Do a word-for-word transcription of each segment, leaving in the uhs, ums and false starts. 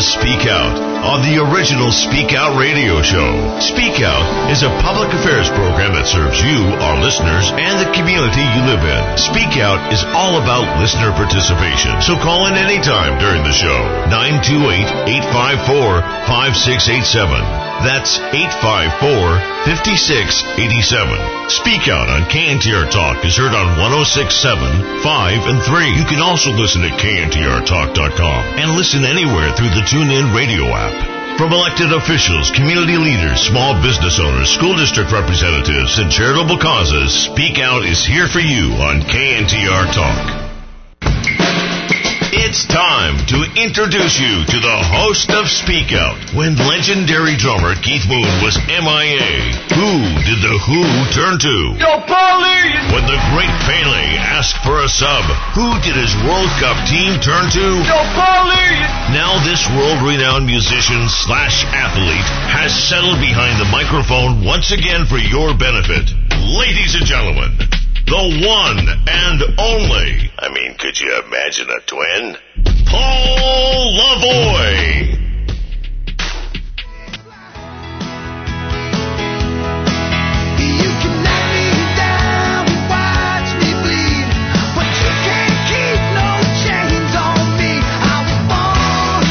Speak Out on the original Speak Out radio show. Speak Out is a public affairs program that serves you, our listeners, and the community you live in. Speak Out is all about listener participation, so call in anytime during the show. nine two eight, eight five four, five six eight seven. That's eight five four, five six eight seven. Speak Out on K N T R Talk is heard on one oh six point seven, five, and three. You can also listen at K N T R talk dot com and listen anywhere through the TuneIn radio app. From elected officials, community leaders, small business owners, school district representatives, and charitable causes, Speak Out is here for you on K N T R Talk. It's time to introduce you to the host of Speak Out. When legendary drummer Keith Moon was M I A, who did the Who turn to? Yo, Paulie! When the great Pele asked for a sub, who did his World Cup team turn to? Yo, Paulie! Now this world-renowned musician slash athlete has settled behind the microphone once again for your benefit. Ladies and gentlemen, the one and only, I mean, could you imagine a twin? Paul Lavoie. You can knock me down and watch me bleed, but you can't keep no chains on me. I was born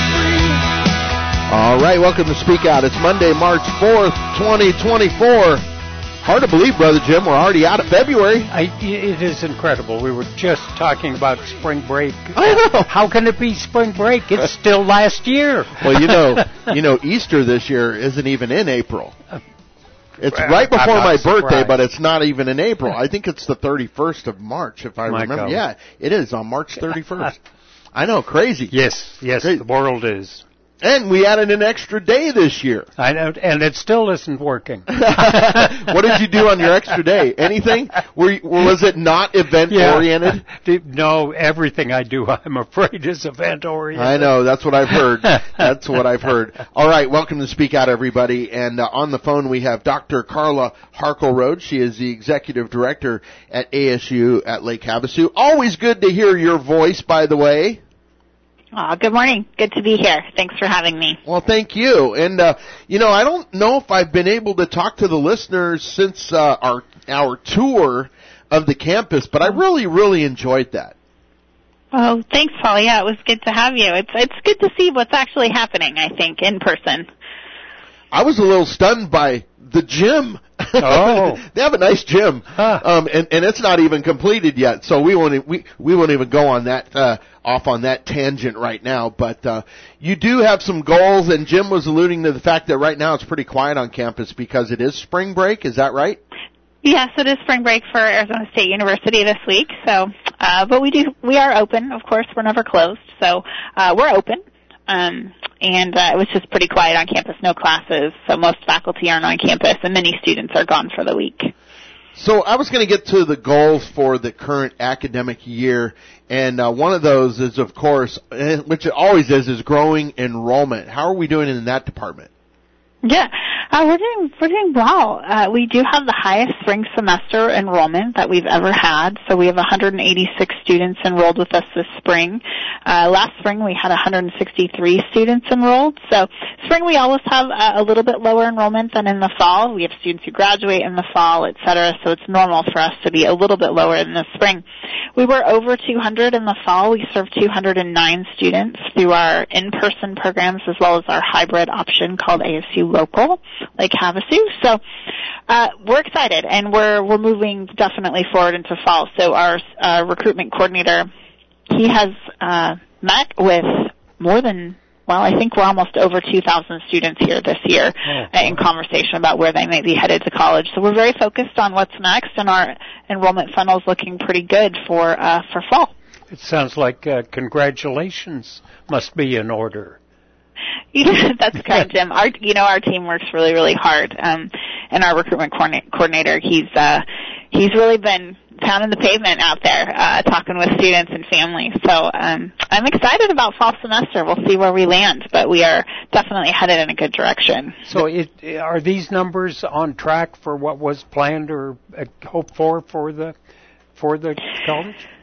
free. All right, welcome to Speak Out. It's Monday, March fourth, twenty twenty-four. Hard to believe, Brother Jim, we're already out of February. I, it is incredible. We were just talking about spring break. I know. How can it be spring break? It's still last year. Well, you know, you know, Easter this year isn't even in April. It's right before my birthday, but it's not even in April. I think it's the thirty-first of March, if I My remember. God. Yeah, it is on March thirty-first. I know, crazy. Yes, yes, Crazy. the world is. And we added an extra day this year. I know, and it still isn't working. What did you do on your extra day? Anything? Were you, was it not event-oriented? Yeah. No, everything I do, I'm afraid, is event-oriented. I know. That's what I've heard. That's what I've heard. All right. Welcome to Speak Out, everybody. And uh, on the phone, we have Doctor Carla Harkleroad. She is the Executive Director at A S U at Lake Havasu. Always good to hear your voice, by the way. Oh, good morning. Good to be here. Thanks for having me. Well, thank you. And, uh, you know, I don't know if I've been able to talk to the listeners since uh, our our tour of the campus, but I really, really enjoyed that. Oh, thanks, Paul. Yeah, it was good to have you. It's it's good to see what's actually happening, I think, in person. I was a little stunned by the gym. Oh. They have a nice gym, Huh. um, and, and it's not even completed yet, so we won't, we, we won't even go on that, uh, off on that tangent right now, but, uh, you do have some goals, and Jim was alluding to the fact that right now it's pretty quiet on campus because it is spring break, is that right? Yes, it is spring break for Arizona State University this week, so, uh, but we do, we are open, of course, we're never closed, so, uh, we're open. Um, and uh, it was just pretty quiet on campus, no classes, so most faculty aren't on campus, and many students are gone for the week. So I was going to get to the goals for the current academic year, and uh, one of those is, of course, which it always is, is growing enrollment. How are we doing in that department? Yeah, uh, we're doing we're doing well. Uh, we do have the highest spring semester enrollment that we've ever had. So we have one hundred eighty-six students enrolled with us this spring. Uh, last spring we had one hundred sixty-three students enrolled. So spring we always have a, a little bit lower enrollment than in the fall. We have students who graduate in the fall, et cetera. So it's normal for us to be a little bit lower in the spring. We were over two hundred in the fall. We served two hundred nine students through our in-person programs as well as our hybrid option called A S U Local, Lake Havasu. So uh, we're excited, and we're we're moving definitely forward into fall. So our uh, recruitment coordinator, he has uh, met with more than, well, I think we're almost over two thousand students here this year oh, in conversation about where they may be headed to college. So we're very focused on what's next, and our enrollment funnel is looking pretty good for uh, for fall. It sounds like uh, congratulations must be in order. That's correct, Jim. Our, you know, our team works really, really hard, um, and our recruitment coordinate, coordinator, he's uh, he's really been pounding the pavement out there, uh, talking with students and families. So um, I'm excited about fall semester. We'll see where we land, but we are definitely headed in a good direction. So, it, are these numbers on track for what was planned or uh, hoped for for the for the college?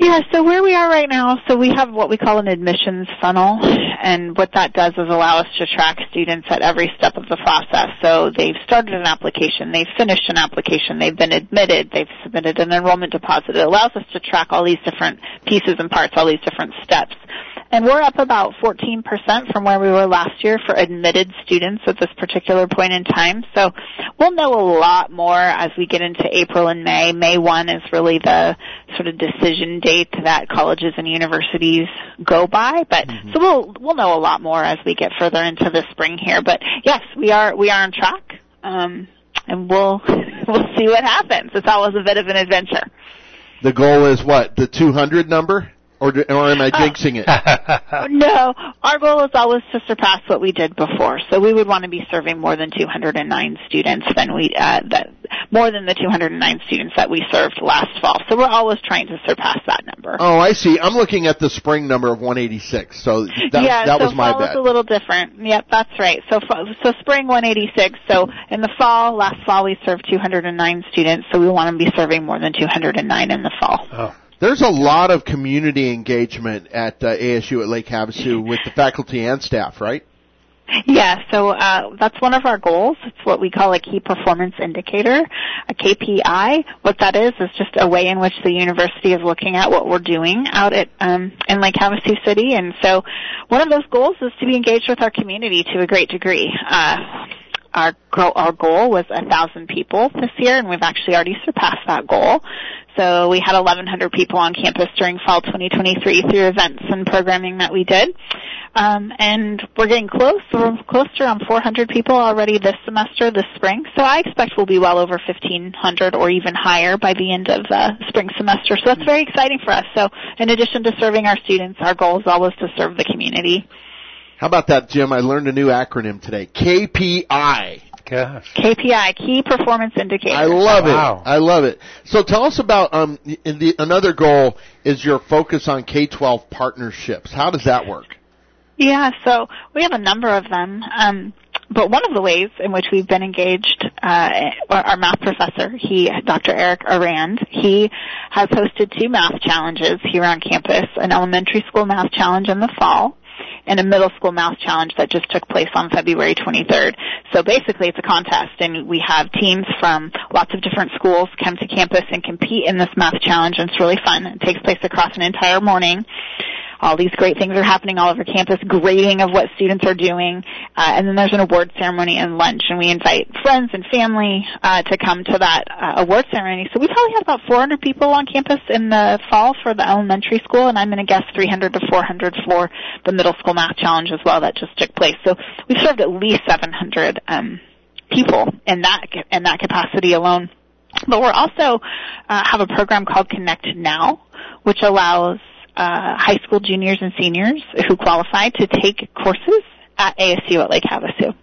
Yeah, so where we are right now, so we have what we call an admissions funnel, and what that does is allow us to track students at every step of the process. So they've started an application, they've finished an application, they've been admitted, they've submitted an enrollment deposit. It allows us to track all these different pieces and parts, all these different steps. And we're up about fourteen percent from where we were last year for admitted students at this particular point in time. So we'll know a lot more as we get into April and May. May first is really the sort of decision date that colleges and universities go by. But mm-hmm. so we'll we'll know a lot more as we get further into the spring here. But yes, we are we are on track, um, and we'll we'll see what happens. It's always a bit of an adventure. The goal is what? The two hundred number? Or, or am I jinxing it? No, our goal is always to surpass what we did before. So we would want to be serving more than two hundred nine students than we uh, that more than the two hundred nine students that we served last fall. So we're always trying to surpass that number. Oh, I see. I'm looking at the spring number of one eighty-six. So that, yeah, that so was my fall bet. is a little different. Yep, that's right. So so spring one eighty-six. So in the fall, last fall we served two hundred nine students. So we want to be serving more than two hundred nine in the fall. Oh. There's a lot of community engagement at uh, A S U at Lake Havasu with the faculty and staff, right? Yeah, so uh, that's one of our goals. It's what we call a key performance indicator, a K P I. What that is is just a way in which the university is looking at what we're doing out at um, in Lake Havasu City. And so one of those goals is to be engaged with our community to a great degree. Uh, our, our goal was one thousand people this year, and we've actually already surpassed that goal. So we had eleven hundred people on campus during fall twenty twenty-three through events and programming that we did. Um, and we're getting close. We're close to around four hundred people already this semester, this spring. So I expect we'll be well over fifteen hundred or even higher by the end of the spring semester. So that's very exciting for us. So in addition to serving our students, our goal is always to serve the community. How about that, Jim? I learned a new acronym today. K P I. Gosh. K P I, Key Performance Indicator. I love Wow. it. I love it. So tell us about um in the another goal is your focus on K twelve partnerships. How does that work? Yeah, so we have a number of them. Um, but one of the ways in which we've been engaged, uh, our math professor, he, Doctor Eric Arand, he has hosted two math challenges here on campus, an elementary school math challenge in the fall and a middle school math challenge that just took place on February twenty-third. So basically it's a contest, and we have teams from lots of different schools come to campus and compete in this math challenge, and it's really fun. It takes place across an entire morning. All these great things are happening all over campus, grading of what students are doing, uh, and then there's an award ceremony and lunch, and we invite friends and family uh, to come to that uh, award ceremony. So we probably had about four hundred people on campus in the fall for the elementary school, and I'm going to guess three hundred to four hundred for the middle school math challenge as well that just took place. So we've served at least seven hundred um, people in that in that capacity alone. But we're also uh, have a program called Connect Now, which allows Uh, high school juniors and seniors who qualify to take courses at A S U at Lake Havasu.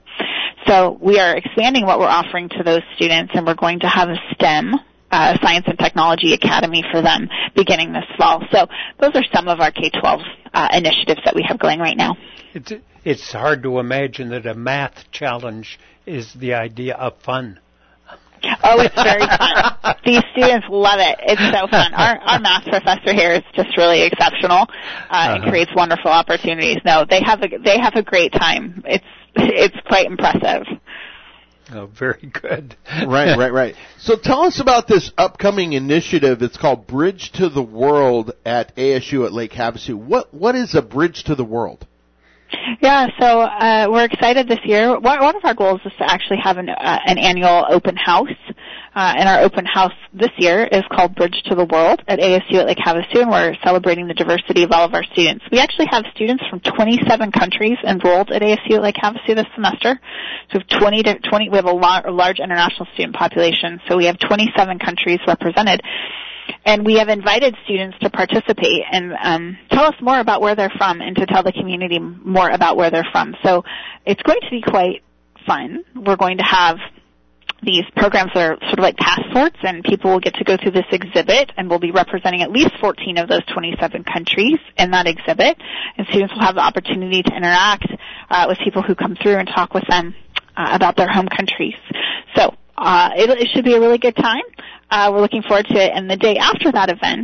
So we are expanding what we're offering to those students, and we're going to have a STEM, uh, Science and Technology Academy for them beginning this fall. So those are some of our K twelve uh, initiatives that we have going right now. It's, it's hard to imagine that a math challenge is the idea of fun. Oh, it's very fun. These students love it. It's so fun. Our, our math professor here is just really exceptional uh, uh-huh. and creates wonderful opportunities. No, they have a they have a great time. It's it's quite impressive. Oh, very good. Right, right, right. So tell us about this upcoming initiative. It's called Bridge to the World at A S U at Lake Havasu. What what is a Bridge to the World? Yeah, so uh, we're excited this year. One of our goals is to actually have an, uh, an annual open house, uh, and our open house this year is called Bridge to the World at A S U at Lake Havasu, and we're celebrating the diversity of all of our students. We actually have students from twenty-seven countries enrolled at A S U at Lake Havasu this semester. So we have twenty to twenty. We have a, lar- a large international student population, so we have twenty-seven countries represented. And we have invited students to participate and um, tell us more about where they're from and to tell the community more about where they're from. So it's going to be quite fun. We're going to have these programs that are sort of like passports, and people will get to go through this exhibit, and we'll be representing at least fourteen of those twenty-seven countries in that exhibit. And students will have the opportunity to interact uh, with people who come through and talk with them uh, about their home countries. So uh, it, it should be a really good time. Uh, we're looking forward to it. And the day after that event,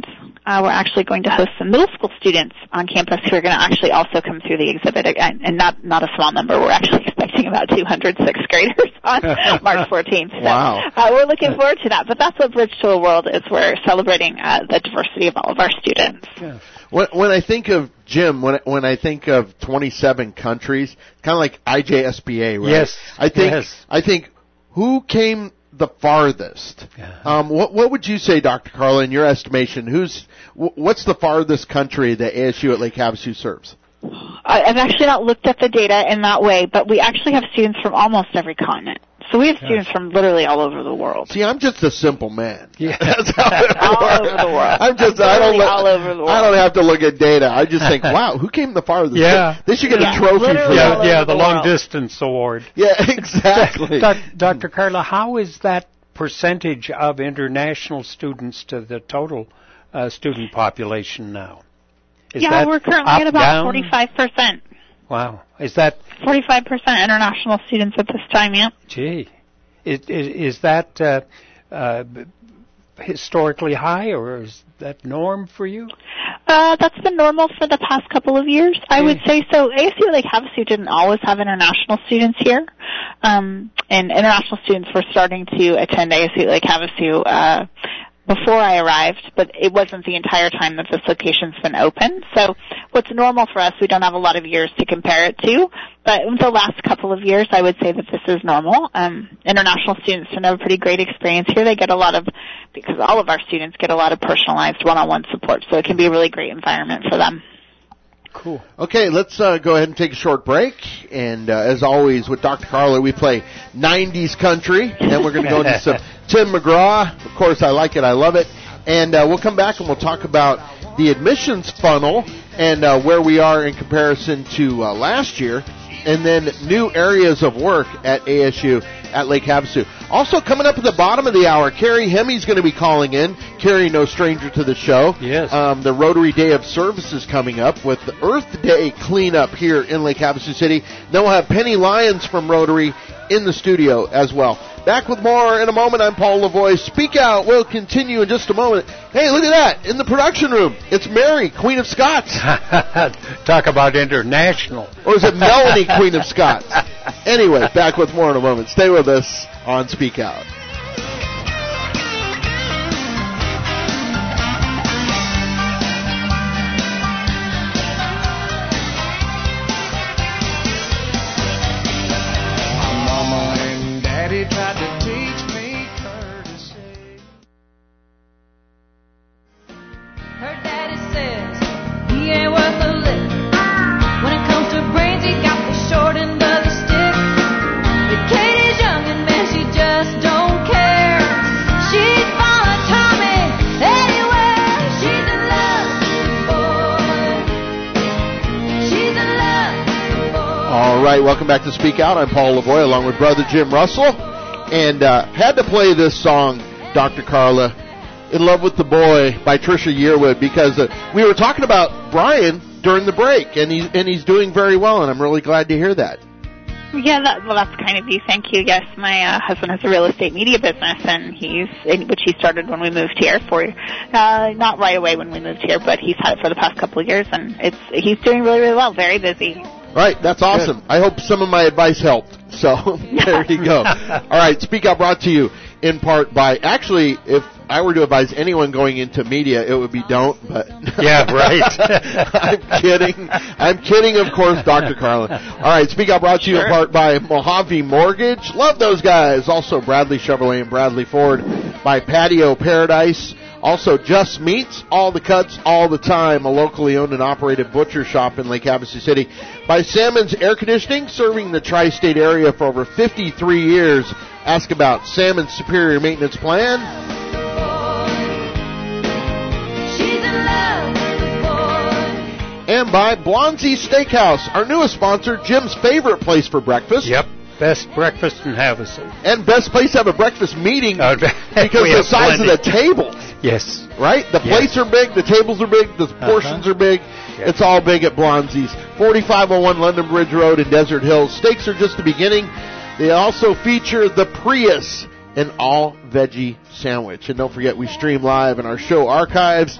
uh, we're actually going to host some middle school students on campus who are going to actually also come through the exhibit, and, and not not a small number. We're actually expecting about two hundred sixth graders on March fourteenth. So, wow. Uh, we're looking forward to that. But that's what Bridge to a World is. We're celebrating uh, the diversity of all of our students. Yeah. When, when I think of, Jim, when when I think of twenty-seven countries, kind of like I J S B A, right? Yes. I think yes. I think who came the farthest? Yeah. Um, what what would you say, Doctor Carla, in your estimation? Who's wh- what's the farthest country that A S U at Lake Havasu serves? I- I've actually not looked at the data in that way, but we actually have students from almost every continent. So we have students from literally all over the world. See, I'm just a simple man. Yeah. That's how it All works. over the world. I'm just I don't Literally look, all over the world. I don't have to look at data. I just think, wow, who came the farthest? Yeah. They should get Yeah, a trophy for literally that. all Yeah, yeah, over the the long world. distance award. Yeah, exactly. Doc- Doctor Carla, how is that percentage of international students to the total uh, student population now? Is Yeah, that we're currently up, at about down? forty-five percent. Wow. Is that, forty-five percent international students at this time, yeah. gee, is, is, is that uh, uh, b- historically high, or is that norm for you? Uh, that's been normal for the past couple of years, I would say. So A S U Lake Havasu didn't always have international students here. Um, and international students were starting to attend A S U Lake Havasu uh, before I arrived, but it wasn't the entire time that this location's been open. So what's normal for us, we don't have a lot of years to compare it to, but in the last couple of years, I would say that this is normal. Um, international students have a pretty great experience here. They get a lot of, because all of our students get a lot of personalized one-on-one support, so it can be a really great environment for them. Cool. Okay, let's uh, go ahead and take a short break. And uh, as always, with Doctor Carla, we play nineties country. And then we're going to go into some Tim McGraw. Of course, I like it. I love it. And uh, we'll come back and we'll talk about the admissions funnel and uh, where we are in comparison to uh, last year. And then new areas of work at A S U at Lake Havasu. Also coming up at the bottom of the hour, Carrie Hemmy's going to be calling in. Carrie, no stranger to the show. Yes. Um, the Rotary Day of Service is coming up with the Earth Day cleanup here in Lake Havasu City. Then we'll have Penny Lyons from Rotary in the studio as well. Back with more in a moment. I'm Paul Lavoie. Speak Out will continue in just a moment. Hey, look at that. In the production room, it's Mary, Queen of Scots. Talk about international. Or is it Melanie, Queen of Scots? Anyway, back with more in a moment. Stay with us on Speak Out. Mama and Daddy tried to teach me courtesy. Her daddy says he ain't worth a lick. When it comes to brains, he got the short end of the stick. But Katie's young and man, she just don't care. She'd follow Tommy anywhere. She's in love, boy. She's in love, boy. All right, welcome back to Speak Out. I'm Paul Lavoie along with brother Jim Russell. And uh, had to play this song, Doctor Carla, In Love with the Boy by Trisha Yearwood, because uh, we were talking about Brian during the break, and he's, and he's doing very well, and I'm really glad to hear that. Yeah, that, well, that's kind of you. Thank you. Yes, my uh, husband has a real estate media business, and he's in, which he started when we moved here. For uh, not right away when we moved here, but he's had it for the past couple of years, and it's he's doing really, really well. Very busy. Right, that's awesome. I hope some of my advice helped. So there you go. All right, Speak Out brought to you in part by, actually, if I were to advise anyone going into media, it would be don't, but Yeah, right. I'm kidding. I'm kidding, of course, Doctor Carlin. All right, Speak Out brought to you in part by Mojave Mortgage. Love those guys. Also, Bradley Chevrolet and Bradley Ford by Patio Paradise. Also, Just Meats, all the cuts, all the time, a locally owned and operated butcher shop in Lake Havasu City. By Salmon's Air Conditioning, serving the tri-state area for over fifty-three years. Ask about Salmon's Superior Maintenance Plan. She's in love, boy. And by Blonsey Steakhouse, our newest sponsor, Jim's favorite place for breakfast. Yep. Best breakfast in Havasu. And best place to have a breakfast meeting Oh, because we the have size plenty. of the tables. Yes. Right? The Yes. plates are big, the tables are big, the portions are big. Yes. It's all big at Blonsey's. forty-five oh one London Bridge Road in Desert Hills. Steaks are just the beginning. They also feature the Prius, an all-veggie sandwich. And don't forget, we stream live in our show archives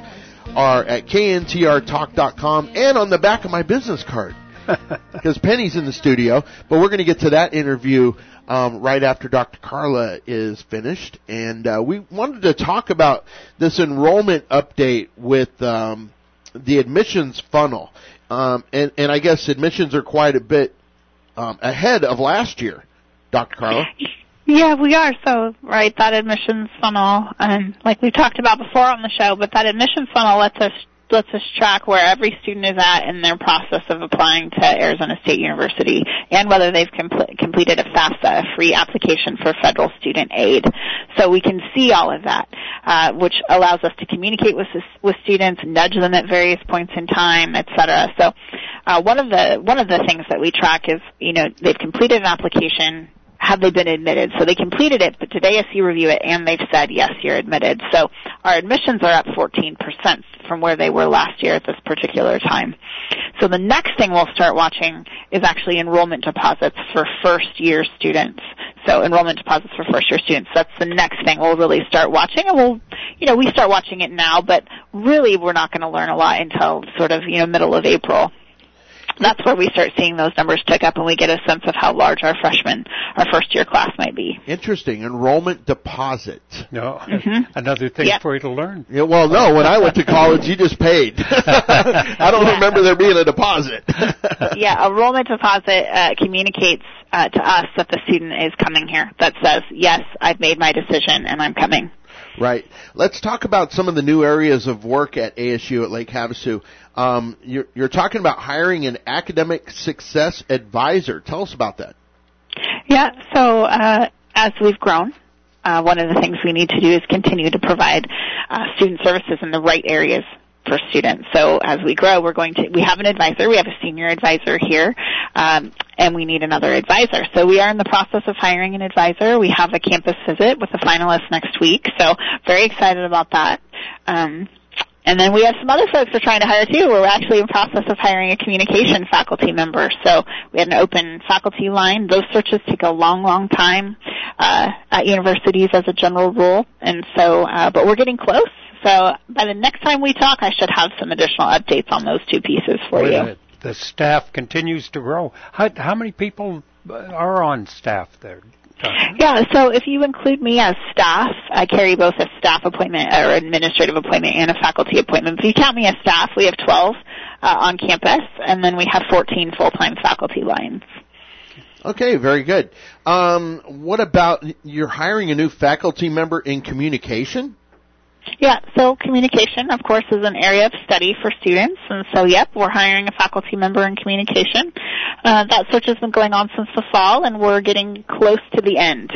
are at K N T R talk dot com and on the back of my business card. Because Penny's in the studio, but we're going to get to that interview um, right after Doctor Carla is finished. And uh, we wanted to talk about this enrollment update with um, the admissions funnel. Um, and, and I guess admissions are quite a bit um, ahead of last year, Doctor Carla. Yeah, we are. So, right, that admissions funnel, and like we talked about before on the show, but that admissions funnel lets us lets us track where every student is at in their process of applying to Arizona State University and whether they've compl- completed a FAFSA, a free application for federal student aid. So we can see all of that, uh, which allows us to communicate with with students, nudge them at various points in time, et cetera. So uh, one of the one of the things that we track is, you know, they've completed an application. Have they been admitted? So they completed it, but did A S U review it, and they've said, yes, you're admitted. So our admissions are up fourteen percent from where they were last year at this particular time. So the next thing we'll start watching is actually enrollment deposits for first-year students. So enrollment deposits for first-year students. That's the next thing we'll really start watching, and we'll, you know, we start watching it now, but really we're not going to learn a lot until sort of, you know, middle of April. That's where we start seeing those numbers tick up, and we get a sense of how large our freshman, our first-year class might be. Interesting. Enrollment deposit. No, Mm-hmm. another thing Yep. for you to learn. Yeah, well, no. When I went to college, you just paid. I don't Yeah. remember there being a deposit. Yeah, enrollment deposit uh, communicates uh, to us that the student is coming here. That says, yes, I've made my decision, and I'm coming. Right. Let's talk about some of the new areas of work at A S U at Lake Havasu. Um, you're, you're talking about hiring an academic success advisor. Tell us about that. Yeah, so uh, as we've grown, uh, one of the things we need to do is continue to provide uh, student services in the right areas for students. So as we grow, we're going to, we have an advisor, we have a senior advisor here, um, and we need another advisor. So we are in the process of hiring an advisor. We have a campus visit with the finalists next week, so very excited about that. Um, and then we have some other folks we're trying to hire too. We're actually in process of hiring a communication faculty member. So we had an open faculty line. Those searches take a long, long time uh, at universities as a general rule, and so, uh, but we're getting close. So by the next time we talk, I should have some additional updates on those two pieces for Well, you. The, the staff continues to grow. How, how many people are on staff there? Donna? Yeah, so if you include me as staff, I carry both a staff appointment or administrative appointment and a faculty appointment. If you count me as staff, we have twelve uh, on campus, and then we have fourteen full-time faculty lines. Okay, very good. Um, what about you're hiring a new faculty member in communication? Yeah, so communication, of course, is an area of study for students. And so, yep, we're hiring a faculty member in communication. Uh, that search has been going on since the fall, and we're getting close to the end.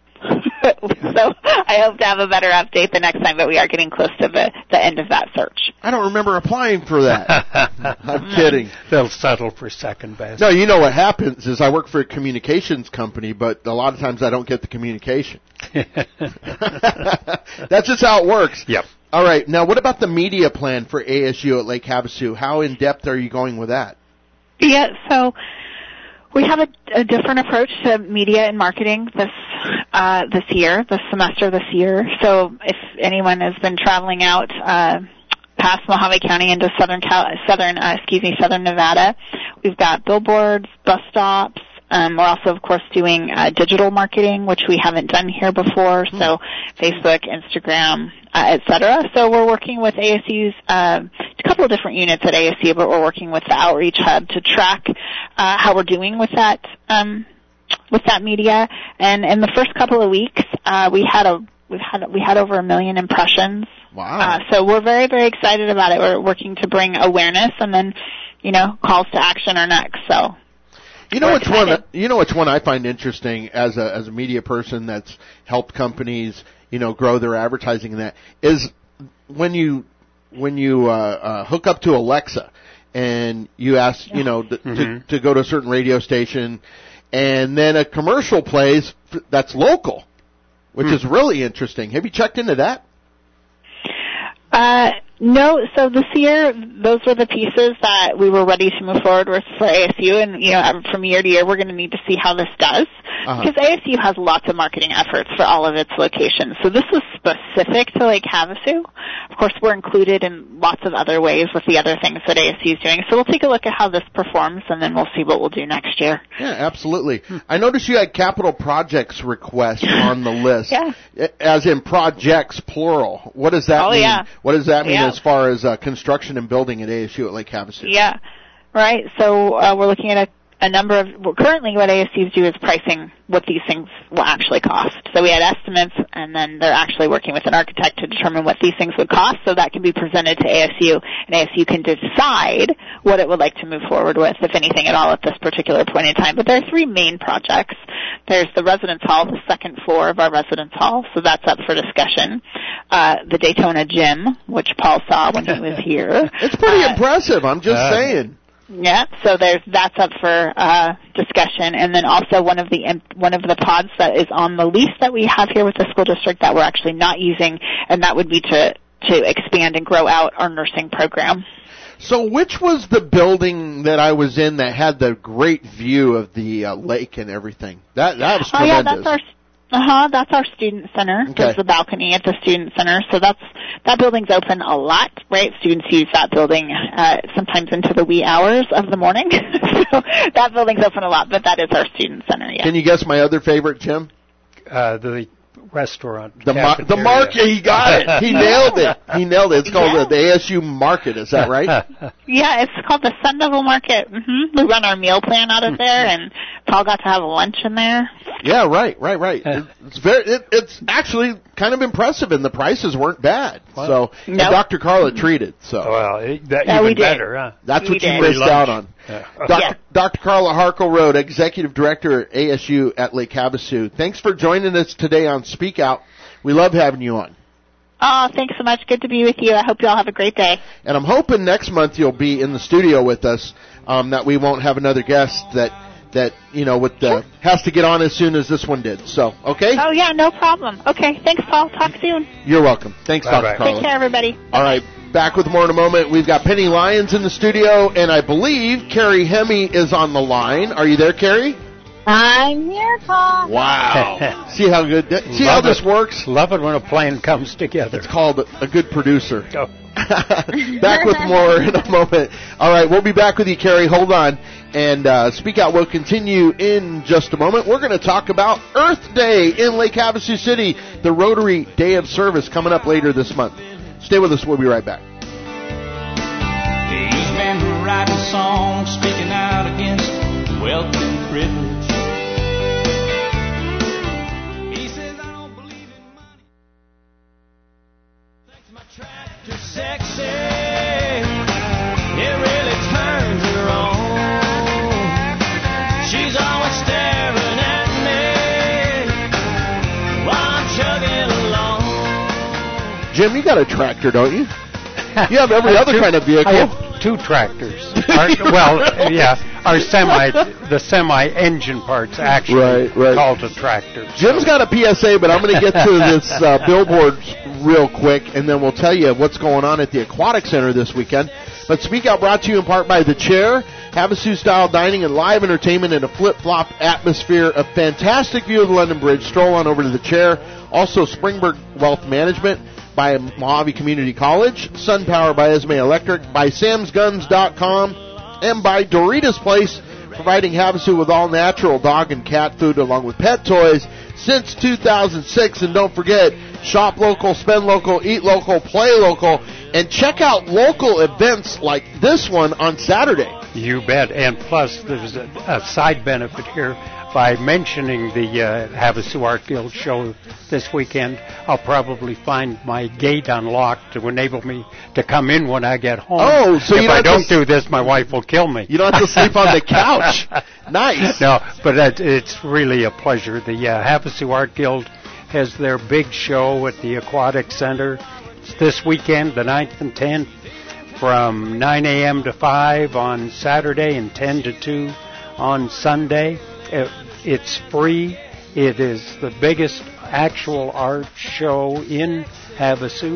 So I hope to have a better update the next time, but we are getting close to the, the end of that search. I don't remember applying for that. I'm kidding. They'll settle for second best. No, you know what happens is I work for a communications company, but a lot of times I don't get the communication. That's just how it works. Yep. All right. Now, what about the media plan for A S U at Lake Havasu? How in depth are you going with that? Yeah, so we have a, a different approach to media and marketing this uh, this year, this semester, this year. So if anyone has been traveling out uh, past Mojave County into southern, Cal- southern, uh, excuse me, southern Nevada, we've got billboards, bus stops. Um, we're also, of course, doing uh, digital marketing, which we haven't done here before. Hmm. So Facebook, Instagram, uh, et cetera. So we're working with A S U's, uh, a couple of different units at A S U, but we're working with the Outreach Hub to track uh, how we're doing with that um, with that media. And in the first couple of weeks, uh, we had a we've had we had over a million impressions. Wow! Uh, so we're very very excited about it. We're working to bring awareness, and then you know calls to action are next. So. You know which one? You know which one I find interesting as a as a media person that's helped companies, you know, grow their advertising. And that is when you when you uh, uh, hook up to Alexa and you ask, yeah. you know, th- mm-hmm. to to go to a certain radio station, and then a commercial plays that's local, which mm. is really interesting. Have you checked into that? Uh, No, so this year, those were the pieces that we were ready to move forward with for A S U, and, you know, from year to year, we're going to need to see how this does, Uh-huh. because A S U has lots of marketing efforts for all of its locations. So this was specific to Lake Havasu. Of course, we're included in lots of other ways with the other things that A S U is doing. So we'll take a look at how this performs, and then we'll see what we'll do next year. Yeah, absolutely. I noticed you had capital projects request on the list. Yeah. As in projects, plural. What does that Oh, mean? yeah. What does that mean Yeah. as far as uh, construction and building at A S U at Lake Havasu? Yeah, right. So uh, we're looking at a, a number of, well, currently what A S Us do is pricing what these things will actually cost. So we had estimates, and then they're actually working with an architect to determine what these things would cost, so that can be presented to A S U, and A S U can decide what it would like to move forward with, if anything at all, at this particular point in time. But there are three main projects. There's the residence hall, the second floor of our residence hall, so that's up for discussion. Uh, the Daytona Gym, which Paul saw when he was here. It's pretty Uh, impressive, I'm just uh, saying. Yeah, so there's that's up for uh, discussion, and then also one of the im- one of the pods that is on the lease that we have here with the school district that we're actually not using, and that would be to to expand and grow out our nursing program. So which was the building that I was in that had the great view of the uh, lake and everything? That that was Oh tremendous. yeah, that's our uh huh. That's our student center. Okay. There's the balcony at the student center, so that's that building's open a lot, right? Students use that building uh, sometimes into the wee hours of the morning. So that building's open a lot, but that is our student center. Yeah. Can you guess my other favorite, Jim? Uh, the restaurant. The mar- the cafeteria. market. He got it. He nailed it. He nailed it. It's called Yeah. the, the A S U Market. Is that right? Yeah, it's called the Sun Devil Market. hmm We run our meal plan out of there, and Paul got to have lunch in there. Yeah, right, right, right. It- It's very. It, it's actually kind of impressive, and the prices weren't bad. So and Nope. Doctor Carla treated. So Well, it, that Yeah, we even did. better, huh? that's we what you did. missed Free out lunch. on. Yeah. Doctor Yeah. Doctor Carla Harkle Road, Executive Director at A S U at Lake Havasu. Thanks for joining us today on Speak Out. We love having you on. Oh, thanks so much. Good to be with you. I hope you all have a great day. And I'm hoping next month you'll be in the studio with us, um, that we won't have another guest that, that you know, with the, has to get on as soon as this one did. So, okay? Oh, yeah, no problem. Okay, thanks, Paul. Talk soon. You're welcome. Thanks, Bye-bye. Doctor Carla. Take care, everybody. All right, back with more in a moment. We've got Penny Lyons in the studio, and I believe Carrie Hemme is on the line. Are you there, Carrie? I'm here, Paul. Wow. See how good, see how Love this it. works? Love it when a plan comes together. It's called a good producer. Oh. Back with more in a moment. All right, we'll be back with you, Carrie. Hold on. And uh, Speak Out will continue in just a moment. We're going to talk about Earth Day in Lake Havasu City, the Rotary Day of Service coming up later this month. Stay with us. We'll be right back. He's been writing songs, speaking out against wealth and privilege. He says, I don't believe in money. Thinks my tractor's sexy. It really turns her on. She's always staring at me while I'm chugging along. Jim, you got a tractor, don't you? You have every other kind of vehicle. I have two tractors. Our, well, yeah, our semi, the semi-engine parts actually Right, right. called a tractor. Jim's got a P S A, but I'm going to get to this uh, billboard real quick, and then we'll tell you what's going on at the Aquatic Center this weekend. But Speak Out brought to you in part by The Chair, Havasu-style dining and live entertainment in a flip-flop atmosphere, a fantastic view of the London Bridge. Stroll on over to The Chair. Also, Springburg Wealth Management by Mojave Community College, SunPower by Esme Electric, by Sam's Guns dot com, and by Doritos Place, providing Havasu with all natural dog and cat food along with pet toys since two thousand six. And don't forget, shop local, spend local, eat local, play local, and check out local events like this one on Saturday. You bet. And plus, there's a, a side benefit here. By mentioning the uh, Havasu Art Guild show this weekend, I'll probably find my gate unlocked to enable me to come in when I get home. Oh, so if you I don't don't do this, my wife will kill me. You don't have to sleep on the couch. Nice. No, but it, it's really a pleasure. The uh, Havasu Art Guild has their big show at the Aquatic Center. It's this weekend, the ninth and tenth, from nine a.m. to five on Saturday and ten to two on Sunday. It, it's free. It is the biggest actual art show in Havasu,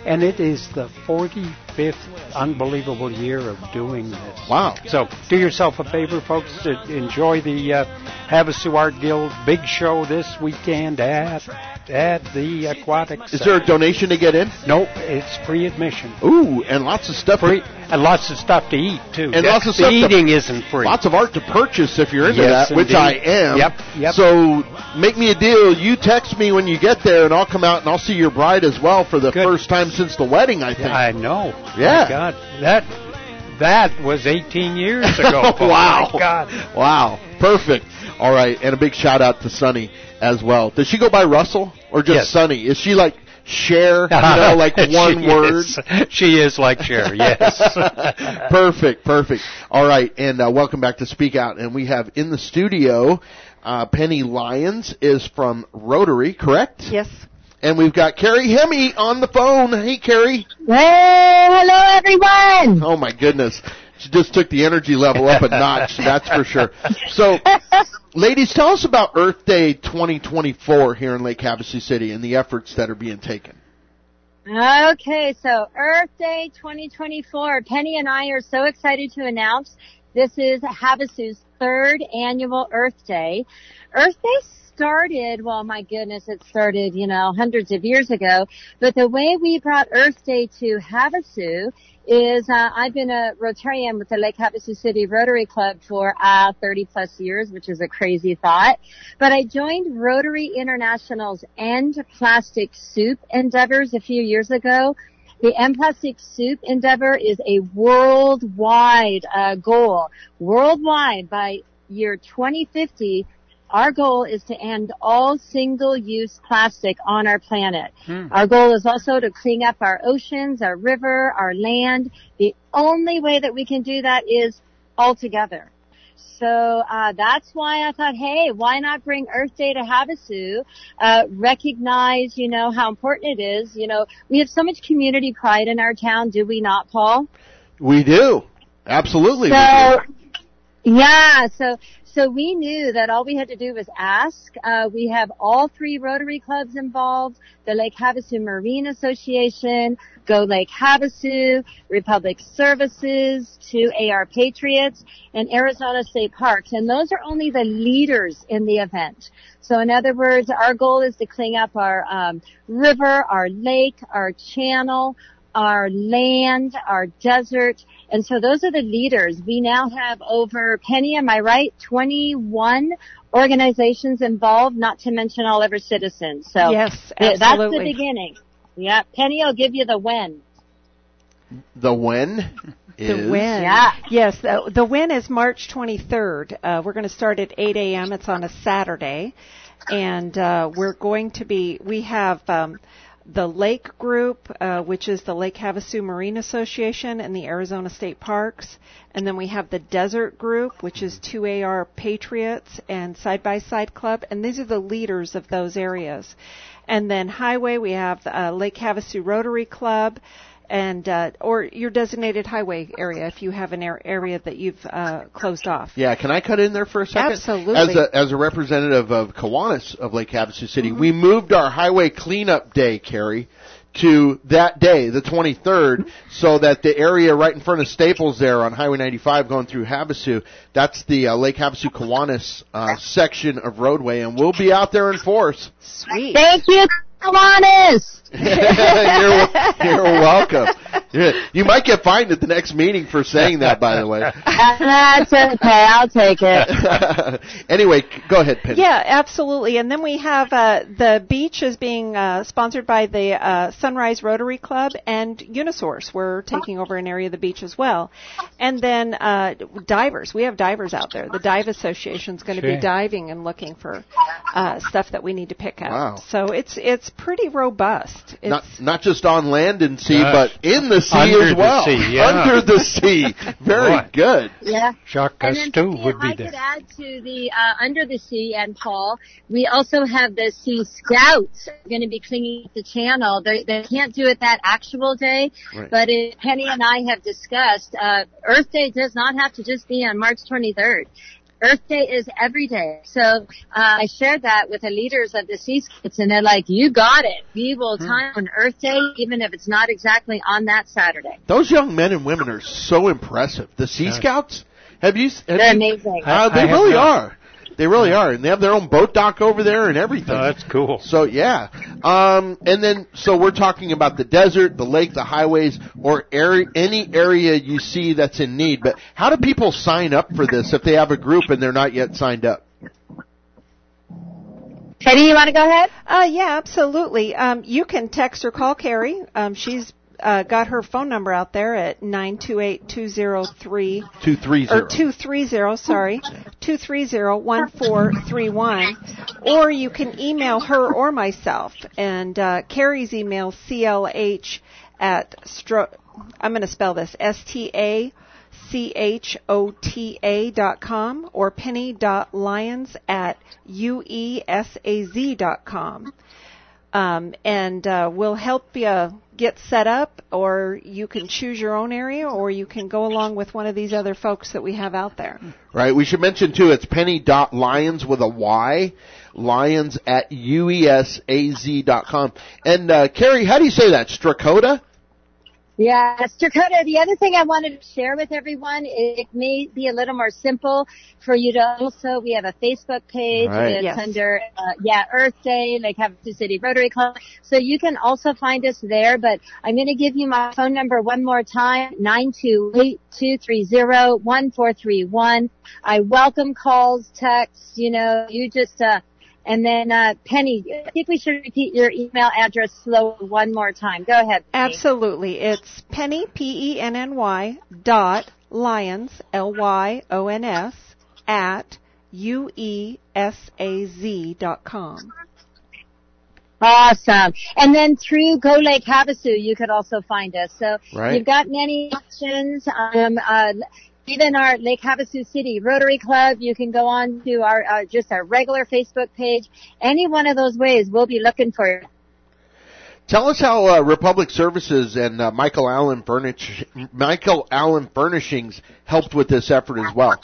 And it is the forty-fifth unbelievable year of doing this. Wow. So do yourself a favor, folks, to enjoy the uh, Havasu Art Guild big show this weekend at at the Aquatic Is there a donation to get in? Nope, it's free admission. Ooh, and lots of stuff. Free, and lots of stuff to eat, too. And lots of the stuff to- eating isn't free. Lots of art to purchase if you're into Yes, that, which indeed. I am. Yep, yep. So make me a deal. You text me when you get there, and I'll come out and I'll see your bride as well for the Good. first time since the wedding, I think. I know. Yeah. My God, that that was eighteen years ago. Oh, Wow. my God. Wow. Perfect. All right, and a big shout out to Sunny as well. Does she go by Russell or just Yes. Sunny? Is she like Cher, you know, like one She word? is. She is like Cher, yes. Perfect, perfect. All right, and uh, welcome back to Speak Out. And we have in the studio, uh, Penny Lyons is from Rotary, correct? Yes. And we've got Carrie Hemme on the phone. Hey, Carrie. Hey, hello everyone. Oh, my goodness. She just took the energy level up a notch, that's for sure. So, ladies, tell us about Earth Day twenty twenty-four here in Lake Havasu City and the efforts that are being taken. Okay, so Earth Day twenty twenty-four. Penny and I are so excited to announce this is Havasu's third annual Earth Day. Earth Day started, well, my goodness, it started, you know, hundreds of years ago. But the way we brought Earth Day to Havasu is uh, I've been a Rotarian with the Lake Havasu City Rotary Club for uh, thirty plus years, which is a crazy thought. But I joined Rotary International's End Plastic Soup endeavors a few years ago. The End Plastic Soup endeavor is a worldwide uh, goal. Worldwide, by year twenty fifty, our goal is to end all single-use plastic on our planet. Hmm. Our goal is also to clean up our oceans, our river, our land. The only way that we can do that is all together. So uh, that's why I thought, hey, why not bring Earth Day to Havasu, uh, recognize, you know, how important it is. You know, we have so much community pride in our town, do we not, Paul? We do. Absolutely So, we do. yeah, so so we knew that all we had to do was ask. Uh, we have all three Rotary clubs involved, the Lake Havasu Marine Association, Go Lake Havasu, Republic Services, two A R Patriots, and Arizona State Parks. And those are only the leaders in the event. So in other words, our goal is to clean up our um, river, our lake, our channel, our land, our desert. And so those are the leaders. We now have over, Penny, am I right, twenty-one organizations involved, not to mention all of our citizens. So Yes, th- that's absolutely. the beginning. Yeah, Penny will give you the when. The when is... The win. Yeah. Yes, the, the win is March twenty-third. Uh, we're going to start at eight a.m. It's on a Saturday. And uh, we're going to be, we have um, the Lake Group, uh, which is the Lake Havasu Marine Association and the Arizona State Parks. And then we have the Desert Group, which is two A R Patriots and Side by Side Club. And these are the leaders of those areas. And then Highway, we have the uh, Lake Havasu Rotary Club. And uh, or your designated highway area if you have an ar- area that you've uh, closed off. Yeah, can I cut in there for a second? Absolutely. As a as a representative of Kiwanis of Lake Havasu City, Mm-hmm. we moved our highway cleanup day, Carrie, to that day, the twenty-third, so that the area right in front of Staples there on Highway ninety-five going through Havasu, that's the uh, Lake Havasu Kiwanis uh, section of roadway, and we'll be out there in force. Sweet. Thank you, Kiwanis. you're, you're welcome. Yeah, you might get fined at the next meeting for saying that, by the way. That's okay. I'll take it. Anyway, go ahead, Penny. Yeah, absolutely. And then we have uh, the beach is being uh, sponsored by the uh, Sunrise Rotary Club and Unisource. We're taking over an area of the beach as well. And then uh, divers. We have divers out there. The Dive Association is going to Sure. be diving and looking for uh, stuff that we need to pick up. Wow. So it's it's pretty robust. It's, Not not just on land and sea, Gosh. but in the sea Under as the well. sea, yeah. Under the sea. Very Boy. good. Yeah. Jacques And then, Cousteau Penny, would if be I there. could add to the uh, Under the Sea and Paul, we also have the Sea Scouts going to be cleaning up the channel. They, they can't do it that actual day, Right. but it, Penny and I have discussed, uh, Earth Day does not have to just be on March twenty-third. Earth Day is every day. So uh, I shared that with the leaders of the Sea Scouts, and they're like, you got it. We will time on Earth Day, even if it's not exactly on that Saturday. Those young men and women are so impressive. The Sea Scouts, have you? Have They're you, amazing. Uh, they I have really not. are. They really are, and they have their own boat dock over there and everything. Oh, that's cool. So yeah, um, and then so we're talking about the desert, the lake, the highways, or area, any area you see that's in need. But how do people sign up for this if they have a group and they're not yet signed up? Teddy, you want to go ahead? Uh, yeah, absolutely. Um, you can text or call Carrie. Um, she's uh, got her phone number out there at nine two eight, two zero three Two three zero. or two three zero, sorry, two three zero, one four three one, or you can email her or myself. And uh, Carrie's email, C L H at, stro- I'm going to spell this, S T A C H O T A dot com, or penny dot lyons at U E S A Z dot com. Um, and uh, we'll help you get set up, or you can choose your own area, or you can go along with one of these other folks that we have out there. Right. We should mention too, it's penny dot lyons with a Y, lyons at U E S A Z dot com. And uh, Carrie, how do you say that? Strakota? Yes, Dakota. The other thing I wanted to share with everyone, it may be a little more simple for you to also, we have a Facebook page. Right. It's Yes. under, uh, yeah, Earth Day, Lake Havasu City Rotary Club. So you can also find us there, but I'm going to give you my phone number one more time, nine two eight, two three zero, one four three one. I welcome calls, texts, you know, you just, uh, and then, uh, Penny, I think we should repeat your email address slow one more time. Go ahead, Penny. Absolutely. It's Penny, P E N N Y, dot Lyons, L Y O N S, at U E S A Z dot com. Awesome. And then through Go Lake Havasu, you could also find us. So Right. you've got many options. Um, uh, even our Lake Havasu City Rotary Club, you can go on to our, uh, just our regular Facebook page. Any one of those ways, we'll be looking for you. Tell us how uh, Republic Services and uh, Michael Allen Furnish Michael Allen Furnishings helped with this effort as well.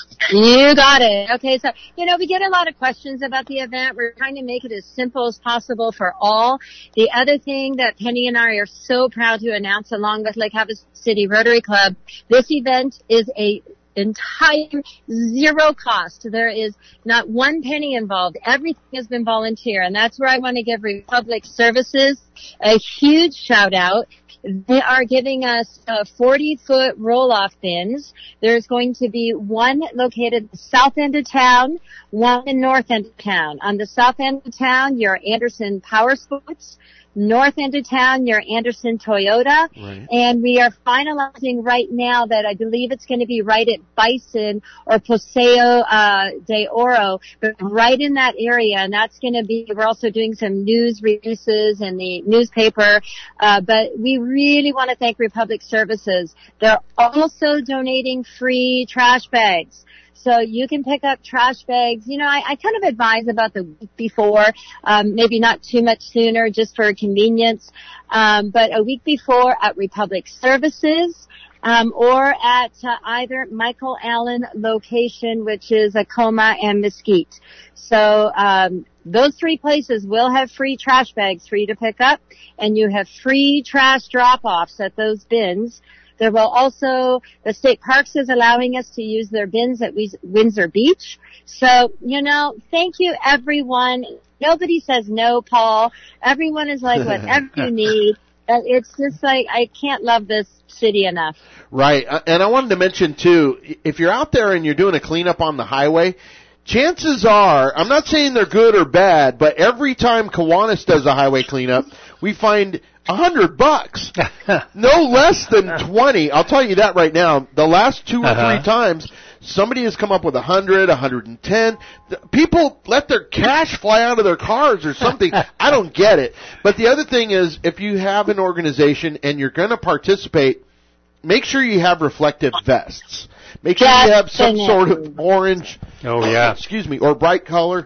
You got it. Okay, so, you know, we get a lot of questions about the event. We're trying to make it as simple as possible for all. The other thing that Penny and I are so proud to announce, along with Lake Havasu City Rotary Club, this event is a entire zero cost. There is not one penny involved. Everything has been volunteer, and that's where I want to give Republic Services a huge shout out. They are giving us uh, forty-foot roll-off bins. There's going to be one located at the south end of town, one in north end of town. On the south end of town, your Anderson Power Sports. North end of town, your Anderson Toyota. Right. And we are finalizing right now that I believe it's going to be right at Bison or Paseo uh, de Oro, but right in that area. And that's going to be, we're also doing some news releases in the newspaper. Uh, but we really want to thank Republic Services. They're also donating free trash bags. So you can pick up trash bags. You know, I, I kind of advise about the week before, um, maybe not too much sooner, just for convenience. Um, but a week before at Republic Services, um, or at uh, either Michael Allen location, which is Acoma and Mesquite. So um, those three places will have free trash bags for you to pick up, and you have free trash drop-offs at those bins. There will also, the state parks is allowing us to use their bins at Windsor Beach. So, you know, thank you everyone. Nobody says no, Paul. Everyone is like, whatever you need. Uh, It's just like, I can't love this city enough. Right. Uh, And I wanted to mention too, if you're out there and you're doing a cleanup on the highway, chances are, I'm not saying they're good or bad, but every time Kiwanis does a highway cleanup, we find a hundred bucks. No less than twenty. I'll tell you that right now. The last two or Uh-huh. three times, somebody has come up with a hundred, a hundred and ten. People let their cash fly out of their cars or something. I don't get it. But the other thing is, if you have an organization and you're going to participate, make sure you have reflective vests. Make sure you have some sort of orange, Oh, yeah. excuse me, or bright color,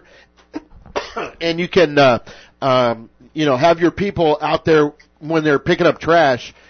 and you can, uh, um, you know, have your people out there when they're picking up trash,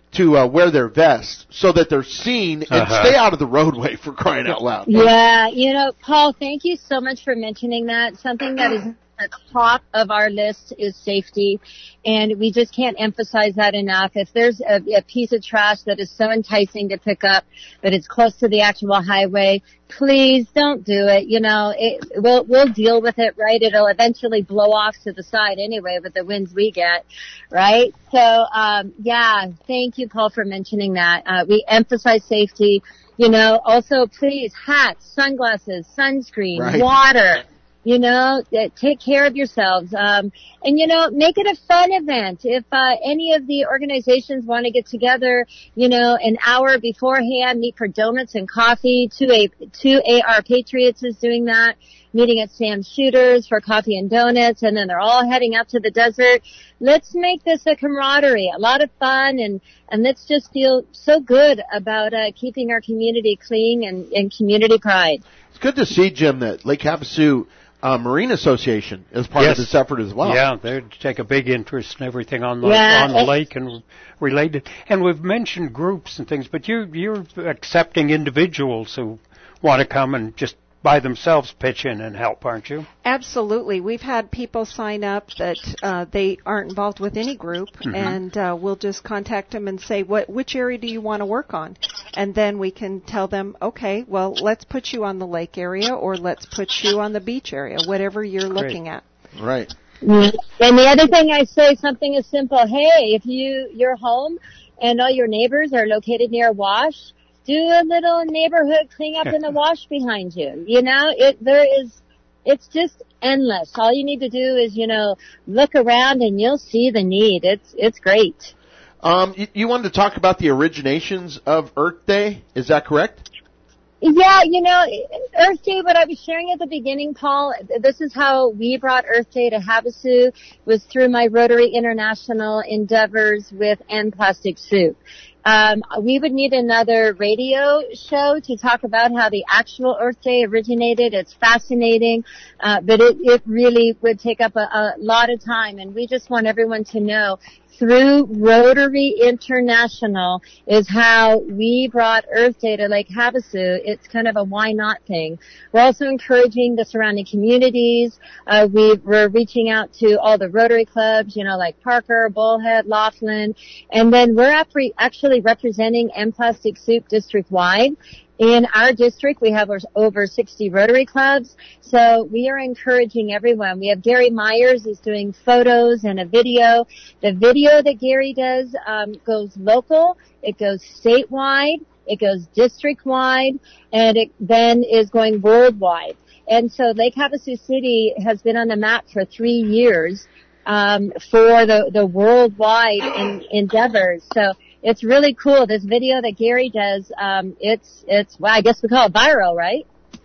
to uh, wear their vests so that they're seen and Uh-huh. stay out of the roadway, for crying out loud. Yeah, you know, Paul, thank you so much for mentioning that. Something that is at the top of our list is safety, and we just can't emphasize that enough. If there's a, a piece of trash that is so enticing to pick up, but it's close to the actual highway, please don't do it. You know, it, we'll we'll deal with it, right? It'll eventually blow off to the side anyway with the winds we get, right? So, um, yeah, thank you, Paul, for mentioning that. Uh, we emphasize safety. You know, also please, hats, sunglasses, sunscreen, Right. water. You know, uh, take care of yourselves. Um, and, you know, make it a fun event. If uh, any of the organizations want to get together, you know, an hour beforehand, meet for donuts and coffee. Two A, two A R Patriots is doing that, meeting at Sam Shooter's for coffee and donuts, and then they're all heading out to the desert. Let's make this a camaraderie, a lot of fun, and, and let's just feel so good about uh, keeping our community clean and, and community pride. It's good to see, Jim, that Lake Havasu uh, Marine Association is part Yes. of this effort as well. Yeah, they take a big interest in everything on the Yeah, on the it- lake and related. And we've mentioned groups and things, but you you're accepting individuals who want to come and just by themselves pitch in and help, aren't you? Absolutely. We've had people sign up that uh, they aren't involved with any group, Mhm. and uh, we'll just contact them and say, "What, which area do you want to work on?" And then we can tell them, "Okay, well, let's put you on the lake area, or let's put you on the beach area, whatever you're looking at." Right. And the other thing I say, something as simple, hey, if you, you're home and all your neighbors are located near a wash, do a little neighborhood cleanup in the wash behind you. You know, it, there is, it's just endless. All you need to do is, you know, look around and you'll see the need. It's, it's great. Um, you, you wanted to talk about the originations of Earth Day. Is that correct? Yeah, you know, Earth Day, what I was sharing at the beginning, Paul, this is how we brought Earth Day to Havasu, was through my Rotary International endeavors with End Plastic Soup. Um, we would need another radio show to talk about how the actual Earth Day originated. It's fascinating, uh, but it, it really would take up a, a lot of time, and we just want everyone to know through Rotary International is how we brought Earth Day to Lake Havasu. It's kind of a why not thing. We're also encouraging the surrounding communities. Uh, we, we're reaching out to all the Rotary clubs, you know, like Parker, Bullhead, Laughlin, and then we're actually actually representing M Plastic Soup district-wide. In our district, we have over sixty Rotary clubs, so we are encouraging everyone. We have Gary Myers who's doing photos and a video. The video that Gary does um, goes local, it goes statewide, it goes district-wide, and it then is going worldwide. And so Lake Havasu City has been on the map for three years um, for the, the worldwide in, endeavors. So it's really cool. This video that Gary does, um, it's, it's, well, I guess we call it viral, right?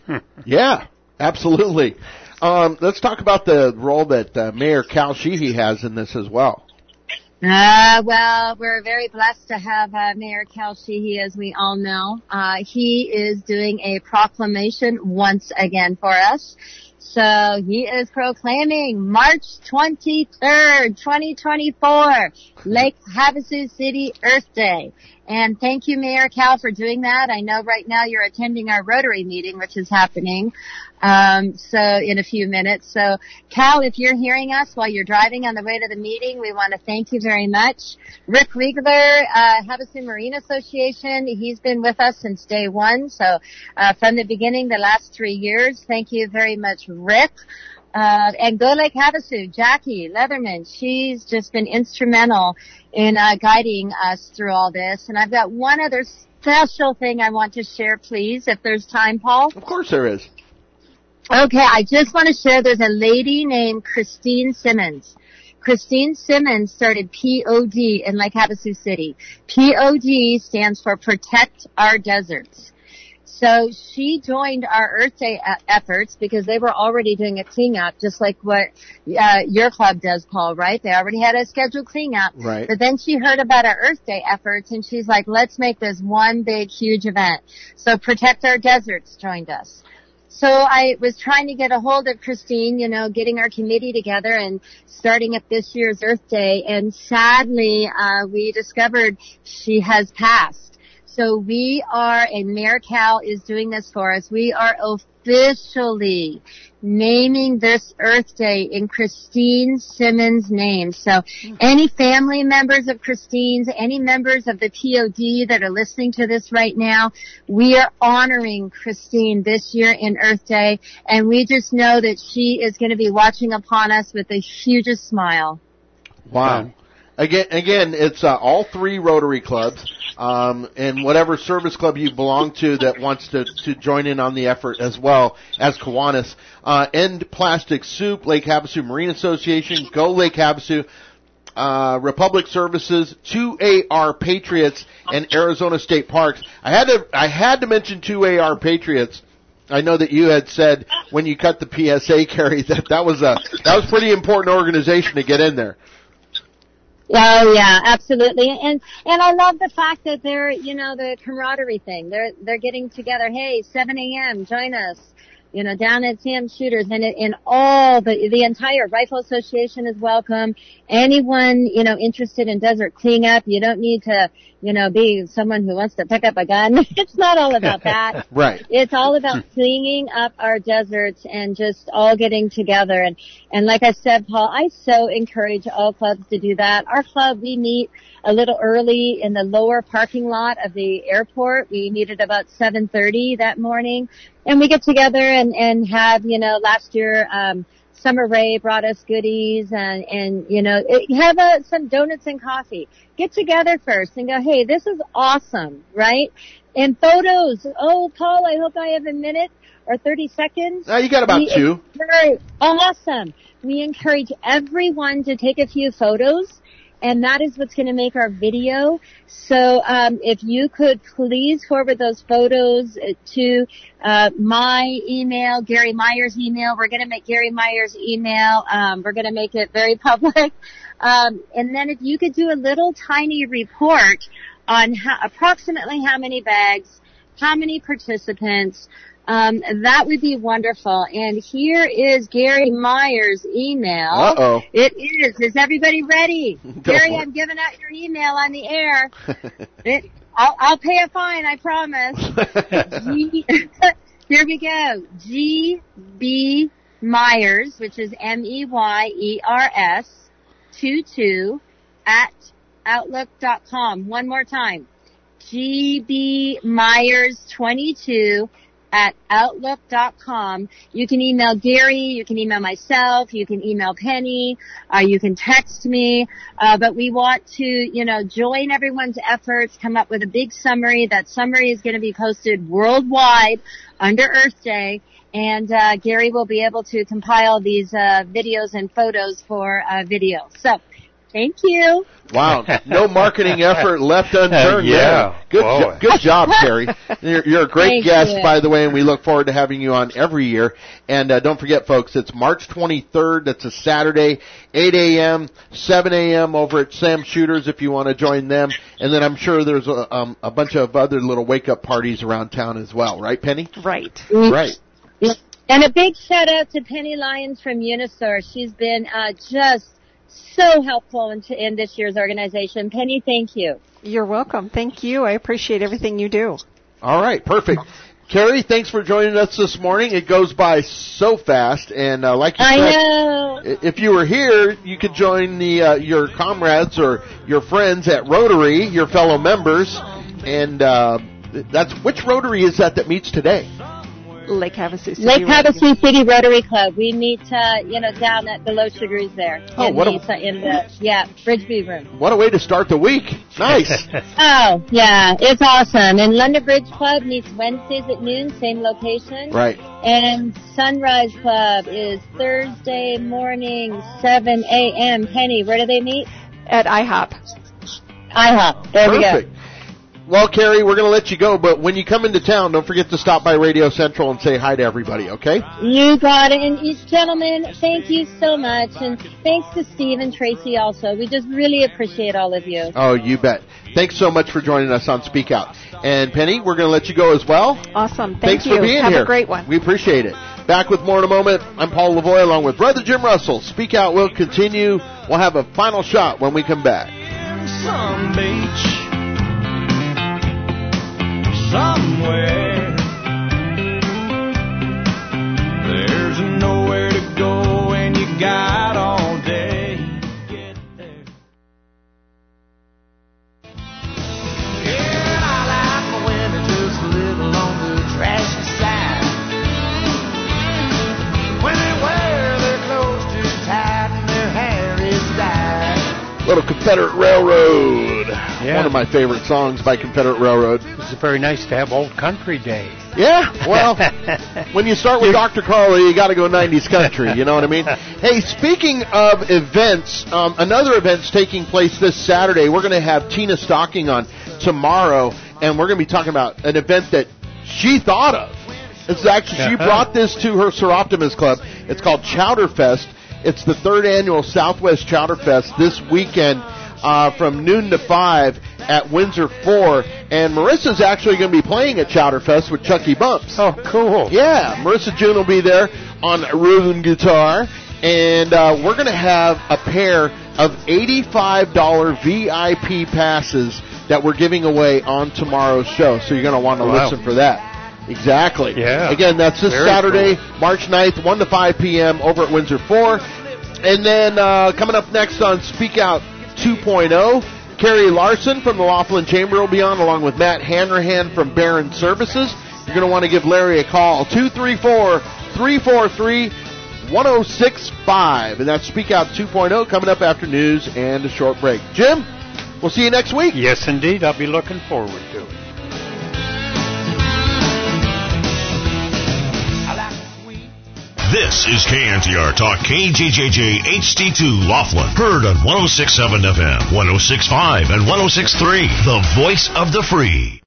Yeah, absolutely. Um, let's talk about the role that uh, Mayor Cal Sheehy has in this as well. Uh, well, we're very blessed to have uh, Mayor Cal Sheehy, as we all know. Uh, he is doing a proclamation once again for us. So he is proclaiming March twenty-third, twenty twenty-four, Lake Havasu City Earth Day. And thank you, Mayor Cal, for doing that. I know right now you're attending our Rotary meeting, which is happening, um, so in a few minutes. So, Cal, if you're hearing us while you're driving on the way to the meeting, we want to thank you very much. Rick Riegler, uh, Havasu Marine Association, he's been with us since day one. So, uh, from the beginning, the last three years, thank you very much, Rick. Uh, and Go Lake Havasu, Jackie Leatherman, she's just been instrumental in uh, guiding us through all this. And I've got one other special thing I want to share, please, if there's time, Paul. Of course there is. Okay, I just want to share there's a lady named Christine Simmons. Christine Simmons started P O D in Lake Havasu City. P O D stands for Protect Our Deserts. So she joined our Earth Day efforts because they were already doing a cleanup, just like what uh, your club does, Paul, right? They already had a scheduled cleanup. Right. But then she heard about our Earth Day efforts, and she's like, let's make this one big, huge event. So Protect Our Deserts joined us. So I was trying to get a hold of Christine, you know, getting our committee together and starting up this year's Earth Day. And sadly, uh, we discovered she has passed. So we are, and Mayor Cal is doing this for us, we are officially naming this Earth Day in Christine Simmons' name. So any family members of Christine's, any members of the P O D that are listening to this right now, we are honoring Christine this year in Earth Day, and we just know that she is going to be watching upon us with the hugest smile. Wow. Again, again, it's uh, all three Rotary clubs, um, and whatever service club you belong to that wants to, to join in on the effort as well as Kiwanis. Uh, End Plastic Soup, Lake Havasu Marine Association, Go Lake Havasu, uh, Republic Services, two A R Patriots, and Arizona State Parks. I had to, I had to mention two A R Patriots. I know that you had said when you cut the P S A, Carrie, that that was a, that was a pretty important organization to get in there. Oh yeah, absolutely. And and I love the fact that they're, you know, the camaraderie thing. They're they're getting together. Hey, seven a.m. join us. You know, down at Sam Shooters, and it, and all the the entire Rifle Association is welcome. Anyone, you know, interested in desert cleanup, you don't need to, you know, be someone who wants to pick up a gun. It's not all about that. Right. It's all about cleaning up our deserts and just all getting together. And and like I said, Paul, I so encourage all clubs to do that. Our club, we meet a little early in the lower parking lot of the airport. We meet at about seven thirty that morning. And we get together and, and have, you know, last year, um, Summer Rae brought us goodies and, and, you know, it, have uh, some donuts and coffee. Get together first and go, hey, this is awesome, right? And photos. Oh, Paul, I hope I have a minute or thirty seconds. No, you got about we two. Encourage, awesome. We encourage everyone to take a few photos. And that is what's going to make our video. So um, if you could please forward those photos to uh, my email, Gary Myers' email. We're going to make Gary Myers' email. Um, we're going to make it very public. Um, and then if you could do a little tiny report on how, approximately how many bags, how many participants, Um, that would be wonderful. And here is Gary Myers' email. Uh-oh. It is. Is everybody ready? Gary, I'm giving out your email on the air. it, I'll, I'll pay a fine, I promise. G, here we go. G B Myers, which is M E Y E R S, two two at outlook dot com. One more time. G B Myers twenty-two at outlook dot com. You can email Gary, you can email myself, you can email Penny, uh, you can text me, uh, but we want to, you know, join everyone's efforts, come up with a big summary. That summary is going to be posted worldwide under Earth Day, and uh, Gary will be able to compile these uh, videos and photos for uh, video. So, thank you. Wow, no marketing effort left unturned. Yeah. There. Good, jo- good job, Carrie. You're, you're a great Thank guest, you. by the way, and we look forward to having you on every year. And uh, don't forget, folks, it's March twenty-third. That's a Saturday, eight a.m., seven a.m. over at Sam Shooters if you want to join them. And then I'm sure there's a, um, a bunch of other little wake-up parties around town as well, right, Penny? Right. Right. And a big shout out to Penny Lyons from Unisource. She's been uh, just so helpful in, in this year's organization. Penny, thank you. You're welcome. Thank you. I appreciate everything you do. All right, perfect. Carrie, thanks for joining us this morning. It goes by so fast, and uh, like you I said, know. i- if you were here, you could join the uh, your comrades or your friends at Rotary, your fellow members, and uh, that's which Rotary is that that meets today? Lake Havasu City. Lake Rotary. Havasu City Rotary Club. We meet, uh, you know, down at the Los Sugars there. Oh, in what the, a- in the, yeah, Bridgeview room. What a way to start the week! Nice. Oh, yeah, it's awesome. And London Bridge Club meets Wednesdays at noon, same location. Right. And Sunrise Club is Thursday morning, seven a.m. Penny, where do they meet? At I hop. IHOP. There Perfect. we go. Well, Carrie, we're going to let you go, but when you come into town, don't forget to stop by Radio Central and say hi to everybody, okay? You got it. And each gentlemen, thank you so much. And thanks to Steve and Tracy also. We just really appreciate all of you. Oh, you bet. Thanks so much for joining us on Speak Out. And Penny, we're going to let you go as well. Awesome. Thank Thanks you. for being Have here. a great one. We appreciate it. Back with more in a moment. I'm Paul Lavoie along with Brother Jim Russell. Speak Out will continue. We'll have a final shot when we come back. Some beach somewhere, there's nowhere to go and you got all day to get there. Yeah, I like my women just a little on the trashy side. When they wear their clothes too tight and their hair is dyed. Little Confederate Railroad. Yeah. One of my favorite songs by Confederate Railroad. It's very nice to have Old Country Day. Yeah, well, when you start with Doctor Carla, you got to go nineties country, you know what I mean? Hey, speaking of events, um, another event's taking place this Saturday. We're going to have Tina Stocking on tomorrow, and we're going to be talking about an event that she thought of. It's actually, she brought this to her Seroptimus Club. It's called Chowder Fest. It's the third annual Southwest Chowder Fest this weekend. Uh, from noon to five at Windsor four, and Marissa's actually going to be playing at Chowder Fest with Chucky Bumps. Oh, cool. Yeah, Marissa June will be there on rhythm guitar, and uh, we're going to have a pair of eighty-five dollars V I P passes that we're giving away on tomorrow's show, so you're going to want to Wow. listen for that. Exactly. Yeah. Again, that's this Very Saturday, cool. March ninth, one to five p.m. over at Windsor four. And then uh, coming up next on Speak Out two point oh, Carrie Larson from the Laughlin Chamber will be on, along with Matt Hanrahan from Barron Services. You're going to want to give Larry a call, two three four, three four three, one oh six five. And that's Speak Out two point oh coming up after news and a short break. Jim, we'll see you next week. Yes, indeed. I'll be looking forward to it. This is K N T R Talk, K J J J H D two Laughlin. Heard on one oh six point seven F M, one oh six point five, and one oh six point three. The voice of the free.